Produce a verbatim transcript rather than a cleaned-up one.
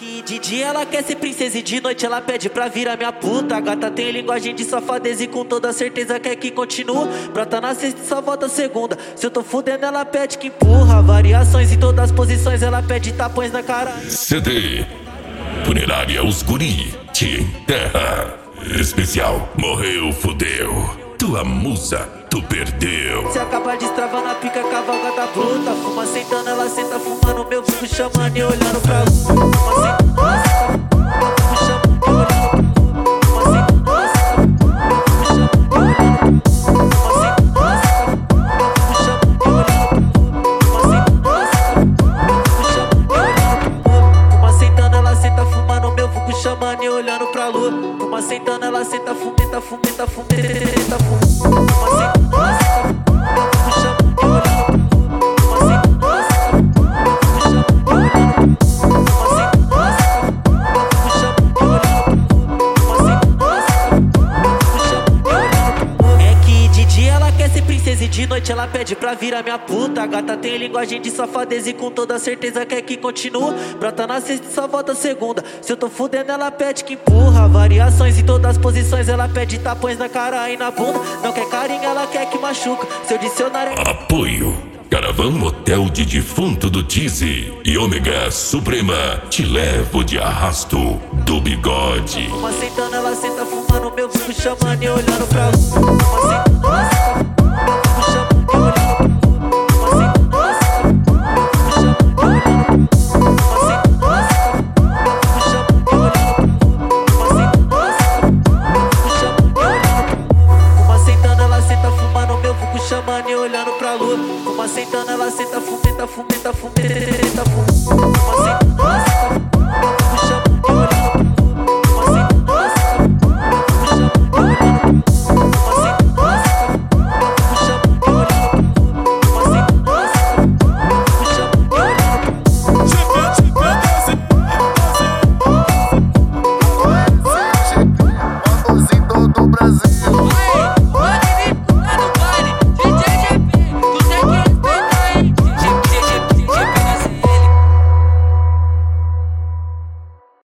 Que de dia ela quer ser princesa e de noite ela pede pra virar minha puta. A gata tem linguagem de safadeza e com toda certeza quer que continue. Brota na sexta e só volta segunda. Se eu tô fudendo ela pede que empurra. Variações em todas as posições ela pede tapões na cara. C D Funerária Os Guri te enterra. Especial Morreu, fudeu. Tua musa, tu perdeu. Se acaba de destravar na pica, cavalga da bruta. Fuma sentando, ela senta fumando. Meu fico chamando e olhando pra lua. Fuma sentando, ela senta fumando. Meu fico chamando e olhando pra lua. Fuma sentando, ela senta fumeta, fumeta, fumeta, fumeta. E de noite ela pede pra virar minha puta. A gata tem linguagem de safadeza e com toda certeza quer que continue. Brota na sexta e só volta segunda. Se eu tô fudendo ela pede que empurra. Variações em todas as posições ela pede tapões na cara e na bunda. Não quer carinho, ela quer que machuca. Seu dicionário é... Apoio Caravan Motel de Defunto do Tizi e Ômega Suprema. Te levo de arrasto do bigode. Fuma sentando, ela senta fumando. Meu fico chamando e olhando pra lua.